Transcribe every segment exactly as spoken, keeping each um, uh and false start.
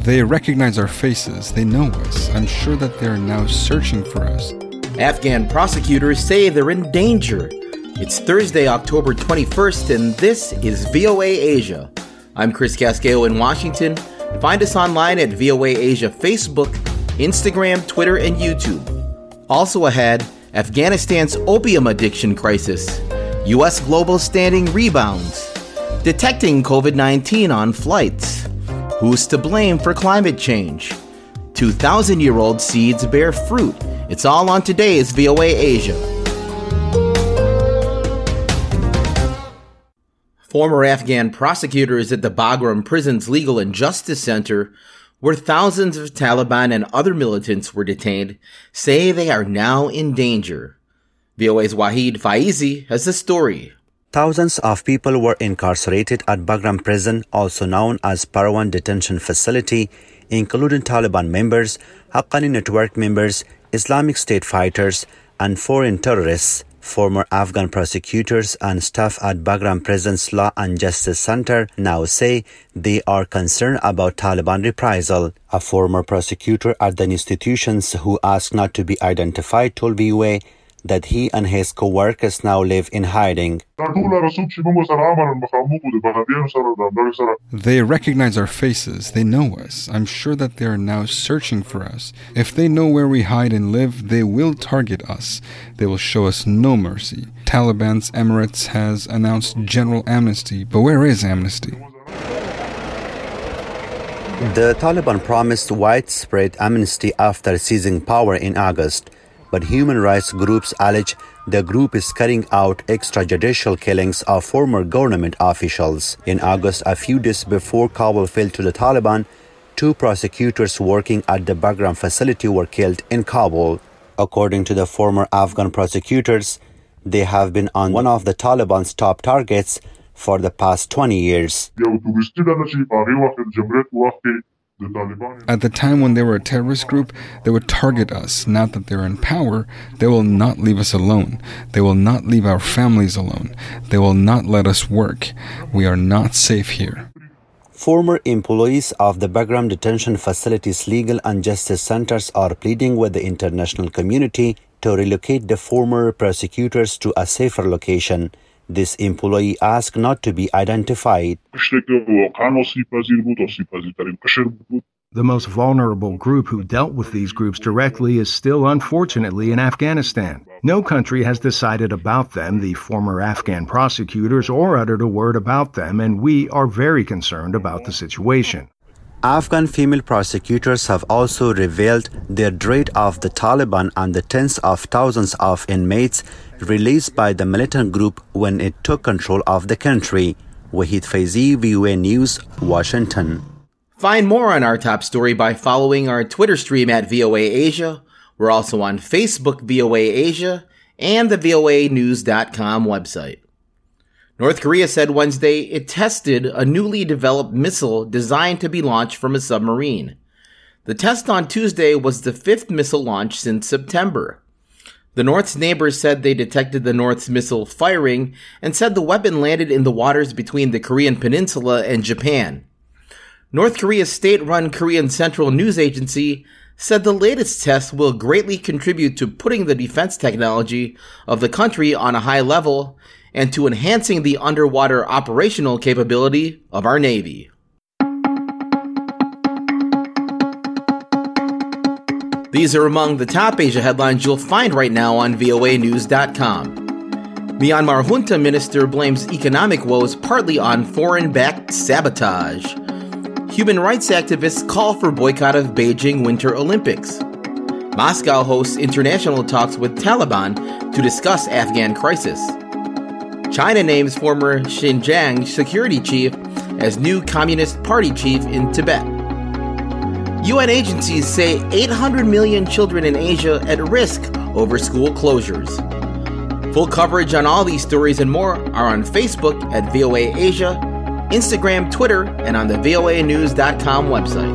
They recognize our faces. They know us. I'm sure that they are now searching for us. Afghan prosecutors say they're in danger. It's Thursday, October twenty-first, and this is V O A Asia. I'm Chris Casqueo in Washington. Find us online at V O A Asia Facebook, Instagram, Twitter, and YouTube. Also ahead, Afghanistan's opium addiction crisis. U S global standing rebounds. Detecting covid nineteen on flights. Who's to blame for climate change? two thousand year old seeds bear fruit. It's all on today's V O A Asia. Former Afghan prosecutors at the Bagram Prison's Legal and Justice Center, where thousands of Taliban and other militants were detained, say they are now in danger. V O A's Wahid Faizi has the story. Thousands of people were incarcerated at Bagram Prison, also known as Parwan Detention Facility, including Taliban members, Haqqani Network members, Islamic State fighters, and foreign terrorists. Former Afghan prosecutors and staff at Bagram Prison's Law and Justice Center now say they are concerned about Taliban reprisal. A former prosecutor at the institutions who asked not to be identified told V O A that he and his co-workers now live in hiding. They recognize our faces. They know us. I'm sure that they are now searching for us. If they know where we hide and live, they will target us. They will show us no mercy. Taliban's Emirates has announced general amnesty, but where is amnesty? The Taliban promised widespread amnesty after seizing power in August. But human rights groups allege the group is carrying out extrajudicial killings of former government officials. In August, a few days before Kabul fell to the Taliban, two prosecutors working at the Bagram facility were killed in Kabul. According to the former Afghan prosecutors, they have been on one of the Taliban's top targets for the past twenty years. At the time when they were a terrorist group, they would target us. Now that they're in power, they will not leave us alone. They will not leave our families alone. They will not let us work. We are not safe here. Former employees of the Bagram Detention Facility's Legal and Justice Centers are pleading with the international community to relocate the former prosecutors to a safer location. This employee asked not to be identified. The most vulnerable group who dealt with these groups directly is still, unfortunately, in Afghanistan. No country has decided about them, the former Afghan prosecutors, or uttered a word about them, and we are very concerned about the situation. Afghan female prosecutors have also revealed their dread of the Taliban and the tens of thousands of inmates released by the militant group when it took control of the country. Wahid Faizi, V O A News, Washington. Find more on our top story by following our Twitter stream at V O A Asia. We're also on Facebook, V O A Asia, and the V O A news dot com website. North Korea said Wednesday it tested a newly developed missile designed to be launched from a submarine. The test on Tuesday was the fifth missile launch since September. The North's neighbors said they detected the North's missile firing and said the weapon landed in the waters between the Korean peninsula and Japan. North Korea's state-run Korean Central News Agency said the latest test will greatly contribute to putting the defense technology of the country on a high level and to enhancing the underwater operational capability of our Navy. These are among the top Asia headlines you'll find right now on V O A news dot com. Myanmar junta minister blames economic woes partly on foreign-backed sabotage. Human rights activists call for boycott of Beijing Winter Olympics. Moscow hosts international talks with Taliban to discuss Afghan crisis. China names former Xinjiang security chief as new Communist Party chief in Tibet. U N agencies say eight hundred million children in Asia at risk over school closures. Full coverage on all these stories and more are on Facebook at V O A Asia, Instagram, Twitter, and on the V O A news dot com website.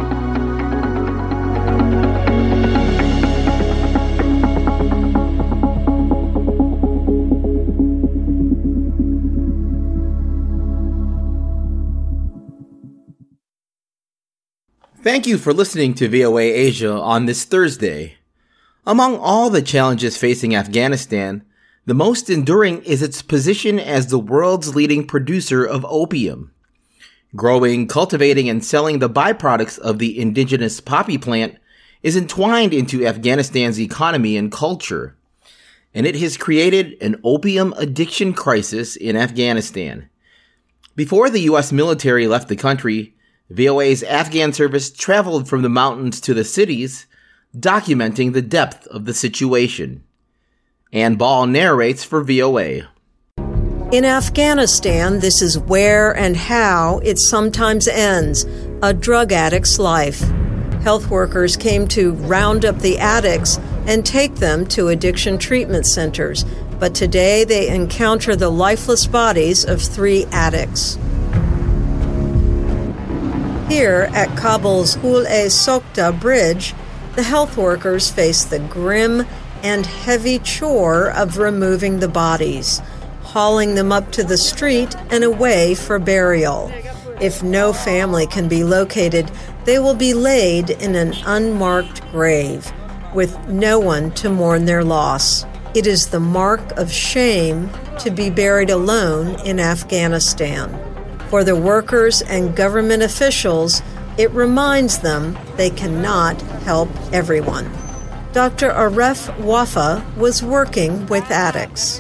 Thank you for listening to V O A Asia on this Thursday. Among all the challenges facing Afghanistan, the most enduring is its position as the world's leading producer of opium. Growing, cultivating, and selling the byproducts of the indigenous poppy plant is entwined into Afghanistan's economy and culture, and it has created an opium addiction crisis in Afghanistan. Before the U S military left the country, V O A's Afghan service traveled from the mountains to the cities, documenting the depth of the situation. Ann Ball narrates for V O A. In Afghanistan, this is where and how it sometimes ends, a drug addict's life. Health workers came to round up the addicts and take them to addiction treatment centers, but today they encounter the lifeless bodies of three addicts. Here at Kabul's Pul-e-Sokta Bridge, the health workers face the grim and heavy chore of removing the bodies, hauling them up to the street and away for burial. If no family can be located, they will be laid in an unmarked grave, with no one to mourn their loss. It is the mark of shame to be buried alone in Afghanistan. For the workers and government officials, it reminds them they cannot help everyone. Doctor Aref Wafa was working with addicts.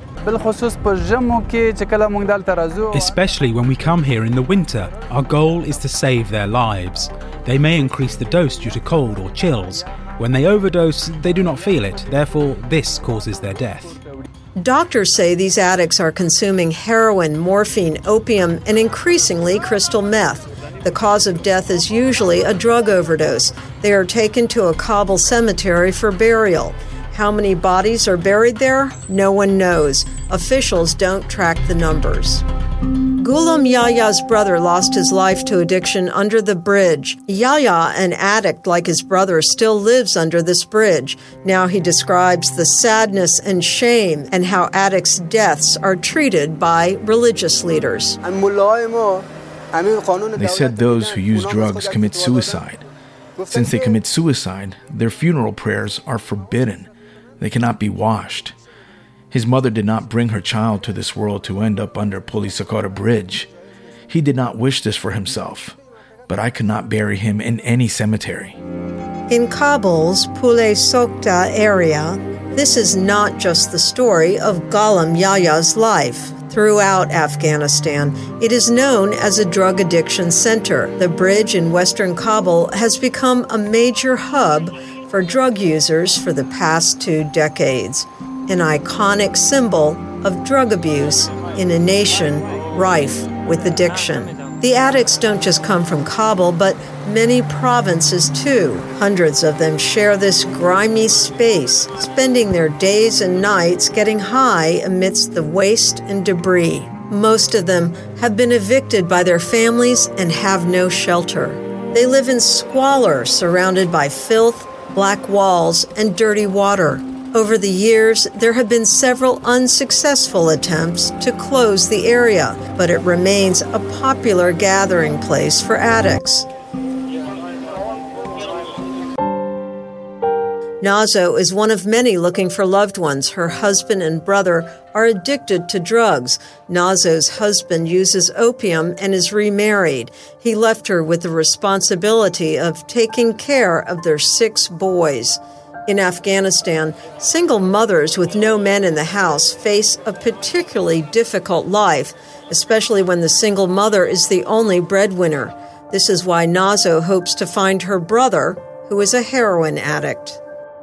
Especially when we come here in the winter, our goal is to save their lives. They may increase the dose due to cold or chills. When they overdose, they do not feel it. Therefore, this causes their death. Doctors say these addicts are consuming heroin, morphine, opium, and increasingly crystal meth. The cause of death is usually a drug overdose. They are taken to a Kabul cemetery for burial. How many bodies are buried there? No one knows. Officials don't track the numbers. Ghulam Yaya's brother lost his life to addiction under the bridge. Yaya, an addict like his brother, still lives under this bridge. Now he describes the sadness and shame and how addicts' deaths are treated by religious leaders. They said those who use drugs commit suicide. Since they commit suicide, their funeral prayers are forbidden. They cannot be washed. His mother did not bring her child to this world to end up under Pul-e-Sokta Bridge. He did not wish this for himself, but I could not bury him in any cemetery. In Kabul's Pul-e-Sokta area, this is not just the story of Ghulam Yaya's life. Throughout Afghanistan, it is known as a drug addiction center. The bridge in western Kabul has become a major hub for drug users for the past two decades. An iconic symbol of drug abuse in a nation rife with addiction. The addicts don't just come from Kabul, but many provinces too. Hundreds of them share this grimy space, spending their days and nights getting high amidst the waste and debris. Most of them have been evicted by their families and have no shelter. They live in squalor, surrounded by filth, black walls, and dirty water. Over the years, there have been several unsuccessful attempts to close the area, but it remains a popular gathering place for addicts. Nazo is one of many looking for loved ones. Her husband and brother are addicted to drugs. Nazo's husband uses opium and is remarried. He left her with the responsibility of taking care of their six boys. In Afghanistan, single mothers with no men in the house face a particularly difficult life, especially when the single mother is the only breadwinner. This is why Nazo hopes to find her brother, who is a heroin addict.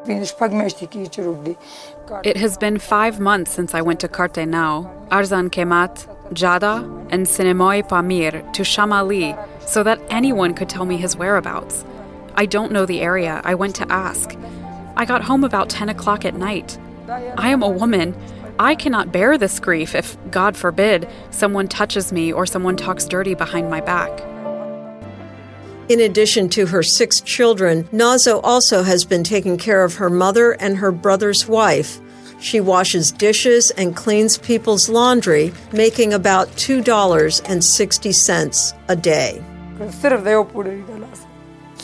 It has been five months since I went to Kartenau, Arzan Kemat, Jada, and Sinemoy Pamir to Shamali so that anyone could tell me his whereabouts. I don't know the area. I went to ask. I got home about ten o'clock at night. I am a woman. I cannot bear this grief if, God forbid, someone touches me or someone talks dirty behind my back. In addition to her six children, Nazo also has been taking care of her mother and her brother's wife. She washes dishes and cleans people's laundry, making about two dollars and sixty cents a day.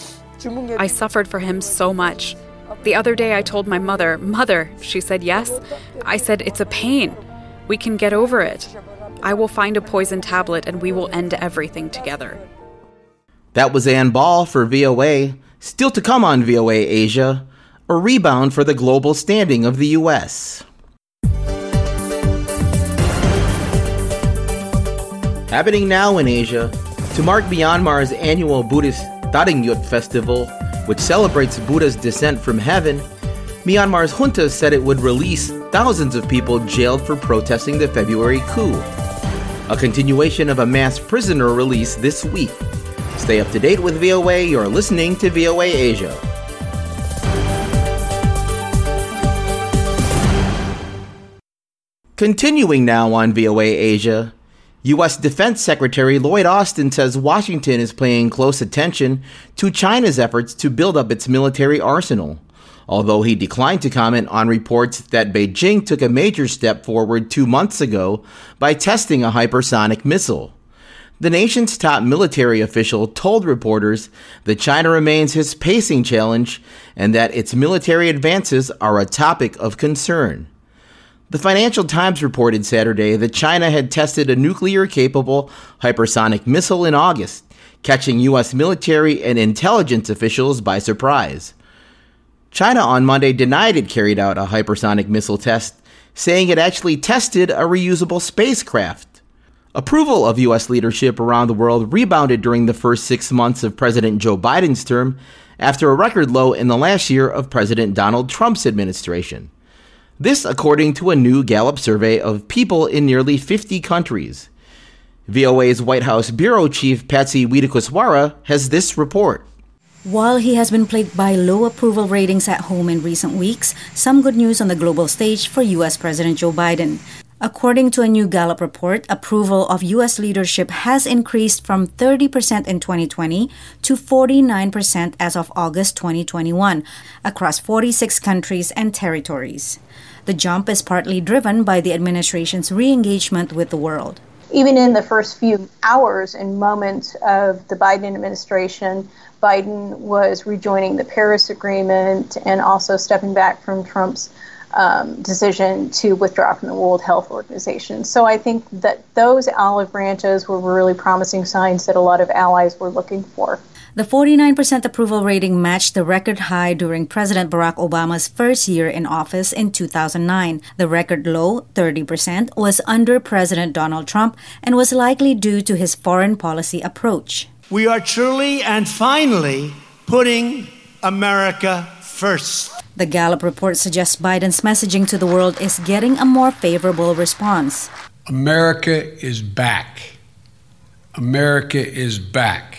I suffered for him so much. The other day I told my mother, Mother, she said yes. I said, it's a pain. We can get over it. I will find a poison tablet and we will end everything together. That was Ann Ball for V O A. Still to come on V O A Asia, a rebound for the global standing of the U S. Happening now in Asia, to mark Myanmar's annual Buddhist Tharingyut festival, which celebrates Buddha's descent from heaven, Myanmar's junta said it would release thousands of people jailed for protesting the February coup. A continuation of a mass prisoner release this week. Stay up to date with V O A. You're listening to V O A Asia. Continuing now on V O A Asia, U S Defense Secretary Lloyd Austin says Washington is paying close attention to China's efforts to build up its military arsenal, although he declined to comment on reports that Beijing took a major step forward two months ago by testing a hypersonic missile. The nation's top military official told reporters that China remains his pacing challenge and that its military advances are a topic of concern. The Financial Times reported Saturday that China had tested a nuclear-capable hypersonic missile in August, catching U S military and intelligence officials by surprise. China on Monday denied it carried out a hypersonic missile test, saying it actually tested a reusable spacecraft. Approval of U S leadership around the world rebounded during the first six months of President Joe Biden's term, after a record low in the last year of President Donald Trump's administration. This according to a new Gallup survey of people in nearly fifty countries. V O A's White House Bureau Chief Patsy Widakuswara has this report. While he has been plagued by low approval ratings at home in recent weeks, some good news on the global stage for U S President Joe Biden. According to a new Gallup report, approval of U S leadership has increased from thirty percent in twenty twenty to forty-nine percent as of August twenty twenty-one, across forty-six countries and territories. The jump is partly driven by the administration's re-engagement with the world. Even in the first few hours and moments of the Biden administration, Biden was rejoining the Paris Agreement and also stepping back from Trump's um, decision to withdraw from the World Health Organization. So I think that those olive branches were really promising signs that a lot of allies were looking for. The forty-nine percent approval rating matched the record high during President Barack Obama's first year in office in two thousand nine. The record low, thirty percent, was under President Donald Trump and was likely due to his foreign policy approach. We are truly and finally putting America first. The Gallup report suggests Biden's messaging to the world is getting a more favorable response. America is back. America is back.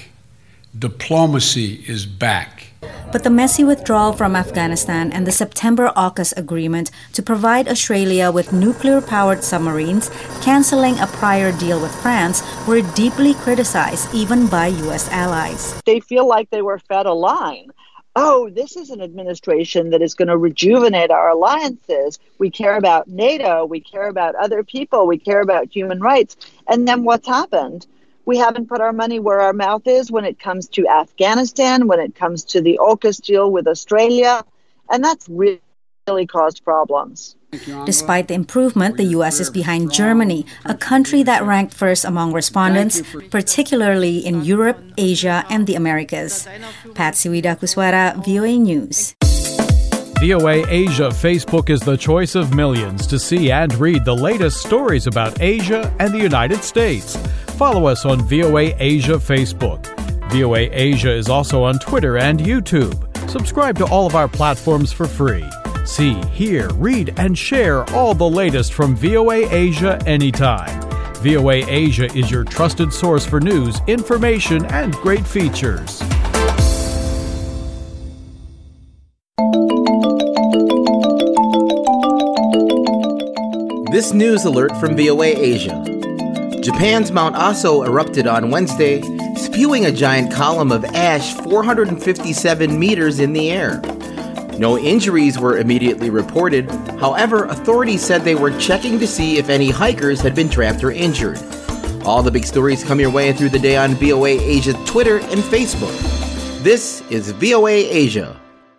Diplomacy is back. But the messy withdrawal from Afghanistan and the September AUKUS agreement to provide Australia with nuclear-powered submarines, canceling a prior deal with France, were deeply criticized even by U S allies. They feel like they were fed a line. Oh, this is an administration that is going to rejuvenate our alliances. We care about NATO. We care about other people. We care about human rights. And then what's happened? We haven't put our money where our mouth is when it comes to Afghanistan, when it comes to the AUKUS deal with Australia, and that's really, really caused problems. Despite the improvement, the U S is behind Germany, a country that ranked first among respondents, particularly in Europe, Asia, and the Americas. Patsy Widakuswara, V O A News. V O A Asia Facebook is the choice of millions to see and read the latest stories about Asia and the United States. Follow us on V O A Asia Facebook. V O A Asia is also on Twitter and YouTube. Subscribe to all of our platforms for free. See, hear, read, and share all the latest from V O A Asia anytime. V O A Asia is your trusted source for news, information, and great features. This news alert from V O A Asia. Japan's Mount Aso erupted on Wednesday, spewing a giant column of ash four hundred fifty-seven meters in the air. No injuries were immediately reported. However, authorities said they were checking to see if any hikers had been trapped or injured. All the big stories come your way through the day on V O A Asia Twitter and Facebook. This is V O A Asia.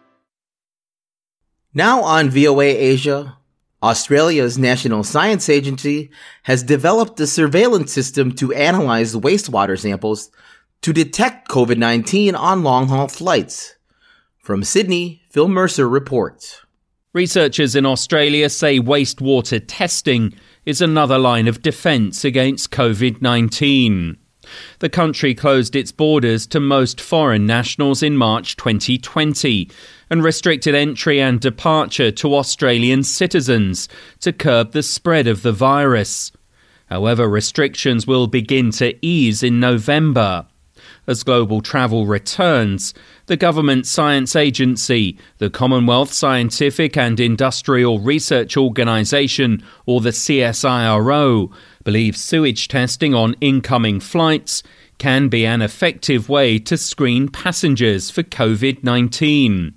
Now on V O A Asia, Australia's National Science Agency has developed a surveillance system to analyze wastewater samples to detect COVID nineteen on long-haul flights. From Sydney, Phil Mercer reports. Researchers in Australia say wastewater testing is another line of defence against COVID nineteen. The country closed its borders to most foreign nationals in March twenty twenty and restricted entry and departure to Australian citizens to curb the spread of the virus. However, restrictions will begin to ease in November. As global travel returns, the government science agency, the Commonwealth Scientific and Industrial Research Organisation, or the C S I R O, believes sewage testing on incoming flights can be an effective way to screen passengers for COVID nineteen.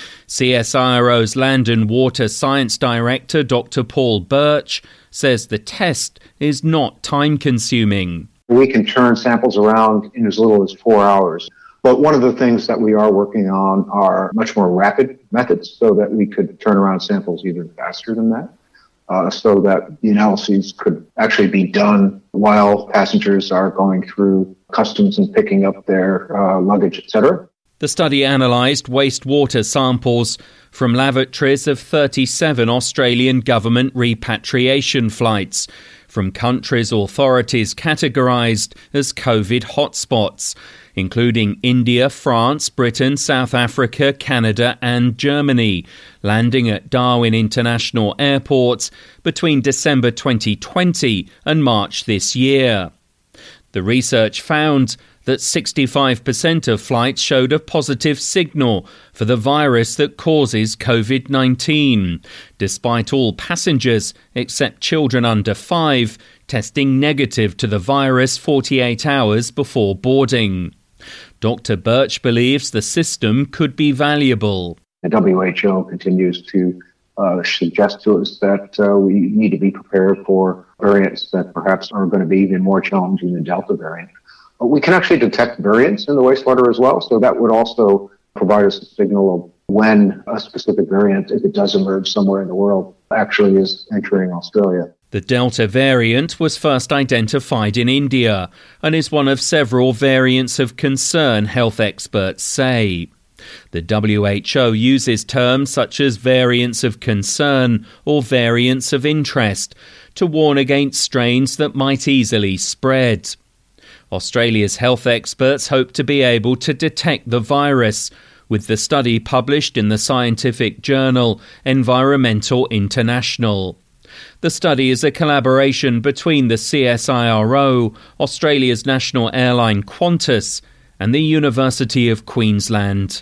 C S I R O's Land and Water Science Director, Doctor Paul Birch, says the test is not time-consuming. We can turn samples around in as little as four hours. But one of the things that we are working on are much more rapid methods so that we could turn around samples even faster than that, uh, so that the analyses could actually be done while passengers are going through customs and picking up their uh, luggage, et cetera. The study analysed wastewater samples from lavatories of thirty-seven Australian government repatriation flights from countries authorities categorised as COVID hotspots, including India, France, Britain, South Africa, Canada and Germany, landing at Darwin International Airport between December twenty twenty and March this year. The research found that sixty-five percent of flights showed a positive signal for the virus that causes COVID nineteen, despite all passengers, except children under five, testing negative to the virus forty-eight hours before boarding. Doctor Birch believes the system could be valuable. The W H O continues to uh, suggest to us that uh, we need to be prepared for variants that perhaps are going to be even more challenging than Delta variant. But we can actually detect variants in the wastewater as well, so that would also provide us a signal of when a specific variant, if it does emerge somewhere in the world, actually is entering Australia. The Delta variant was first identified in India and is one of several variants of concern, health experts say. The W H O uses terms such as variants of concern or variants of interest to warn against strains that might easily spread. Australia's health experts hope to be able to detect the virus, with the study published in the scientific journal Environmental International. The study is a collaboration between the C S I R O, Australia's national airline Qantas, and the University of Queensland.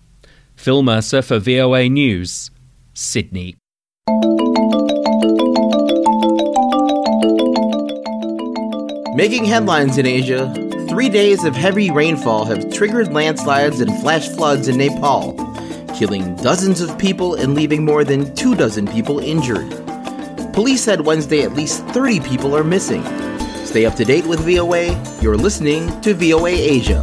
Phil Mercer for V O A News, Sydney. Making headlines in Asia, three days of heavy rainfall have triggered landslides and flash floods in Nepal, killing dozens of people and leaving more than two dozen people injured. Police said Wednesday at least thirty people are missing. Stay up to date with V O A. You're listening to V O A Asia.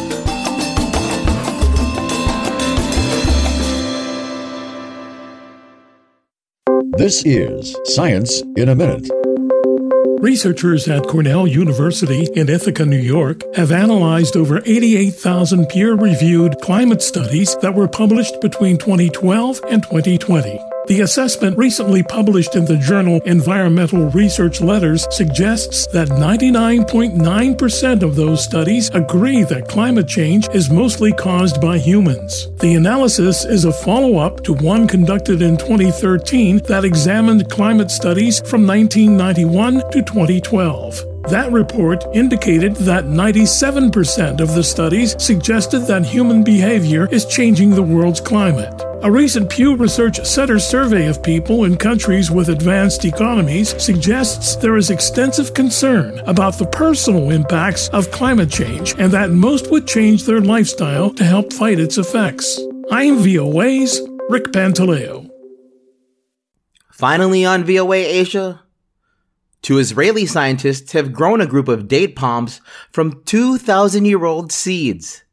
This is Science in a Minute. Researchers at Cornell University in Ithaca, New York, have analyzed over eighty-eight thousand peer-reviewed climate studies that were published between twenty twelve and twenty twenty. The assessment recently published in the journal Environmental Research Letters suggests that ninety-nine point nine percent of those studies agree that climate change is mostly caused by humans. The analysis is a follow-up to one conducted in twenty thirteen that examined climate studies from nineteen ninety-one to twenty twelve. That report indicated that ninety-seven percent of the studies suggested that human behavior is changing the world's climate. A recent Pew Research Center survey of people in countries with advanced economies suggests there is extensive concern about the personal impacts of climate change and that most would change their lifestyle to help fight its effects. I'm V O A's Rick Pantaleo. Finally on V O A Asia, two Israeli scientists have grown a group of date palms from two thousand year old seeds.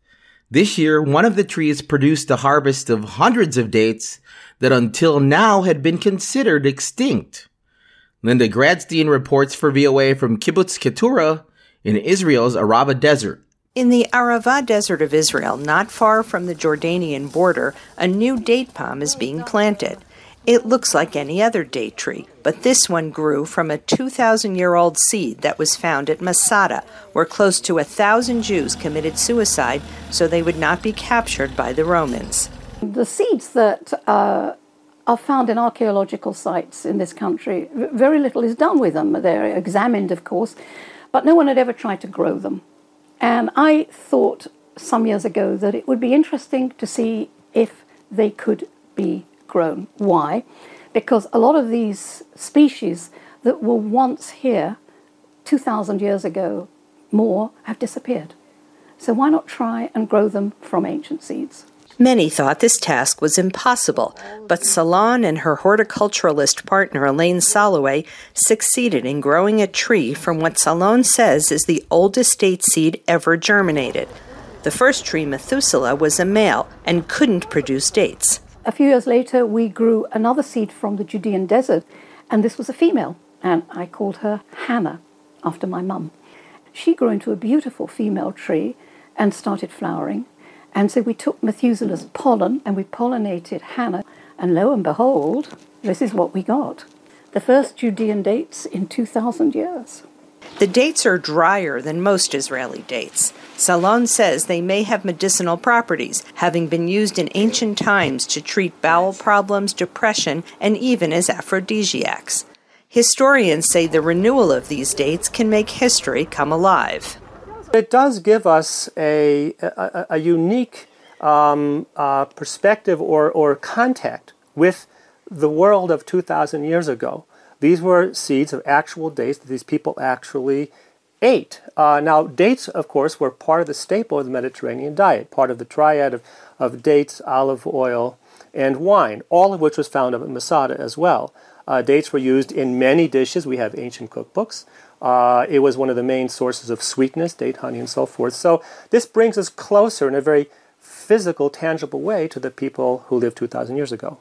This year, one of the trees produced a harvest of hundreds of dates that until now had been considered extinct. Linda Gradstein reports for V O A from Kibbutz Keturah in Israel's Arava Desert. In the Arava Desert of Israel, not far from the Jordanian border, a new date palm is being planted. It looks like any other date tree, but this one grew from a two thousand year old seed that was found at Masada, where close to a thousand Jews committed suicide so they would not be captured by the Romans. The seeds that uh, are found in archaeological sites in this country, very little is done with them. They're examined, of course, but no one had ever tried to grow them. And I thought some years ago that it would be interesting to see if they could be grown. Why? Because a lot of these species that were once here two thousand years ago, more, have disappeared. So why not try and grow them from ancient seeds? Many thought this task was impossible, but Salon and her horticulturalist partner Elaine Soloway succeeded in growing a tree from what Salon says is the oldest date seed ever germinated. The first tree, Methuselah, was a male and couldn't produce dates. A few years later, we grew another seed from the Judean desert, and this was a female, and I called her Hannah, after my mum. She grew into a beautiful female tree and started flowering. And so we took Methuselah's pollen and we pollinated Hannah, and lo and behold, this is what we got. The first Judean dates in two thousand years. The dates are drier than most Israeli dates. Salon says they may have medicinal properties, having been used in ancient times to treat bowel problems, depression, and even as aphrodisiacs. Historians say the renewal of these dates can make history come alive. It does give us a, a, a unique um, uh, perspective or, or contact with the world of two thousand years ago. These were seeds of actual dates that these people actually ate. Uh, now, dates, of course, were part of the staple of the Mediterranean diet, part of the triad of, of dates, olive oil, and wine, all of which was found up at Masada as well. Uh, dates were used in many dishes. We have ancient cookbooks. Uh, it was one of the main sources of sweetness, date honey and so forth. So this brings us closer in a very physical, tangible way to the people who lived two thousand years ago.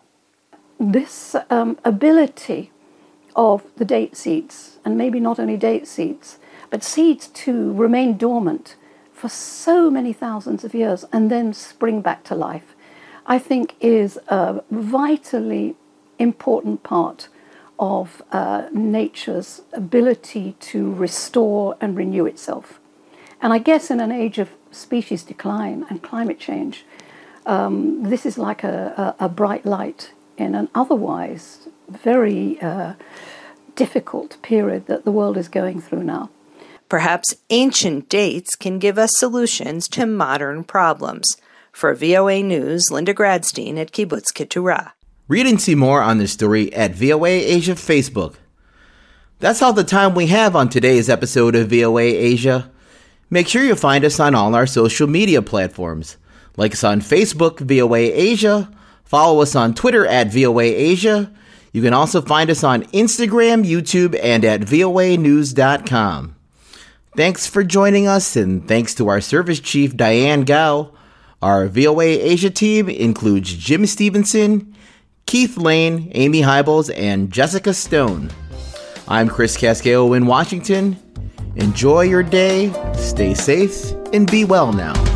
This um, ability of the date seeds, and maybe not only date seeds, but seeds to remain dormant for so many thousands of years and then spring back to life, I think is a vitally important part of uh, nature's ability to restore and renew itself. And I guess in an age of species decline and climate change, um, this is like a, a, a bright light in an otherwise very uh, difficult period that the world is going through now. Perhaps ancient dates can give us solutions to modern problems. For V O A News, Linda Gradstein at Kibbutz Keturah. Read and see more on this story at V O A Asia Facebook. That's all the time we have on today's episode of V O A Asia. Make sure you find us on all our social media platforms. Like us on Facebook, V O A Asia. Follow us on Twitter at V O A Asia. You can also find us on Instagram, YouTube, and at V O A news dot com. Thanks for joining us, and thanks to our service chief, Diane Gao. Our V O A Asia team includes Jim Stevenson, Keith Lane, Amy Hybels, and Jessica Stone. I'm Chris Casqueo in Washington. Enjoy your day, stay safe, and be well now.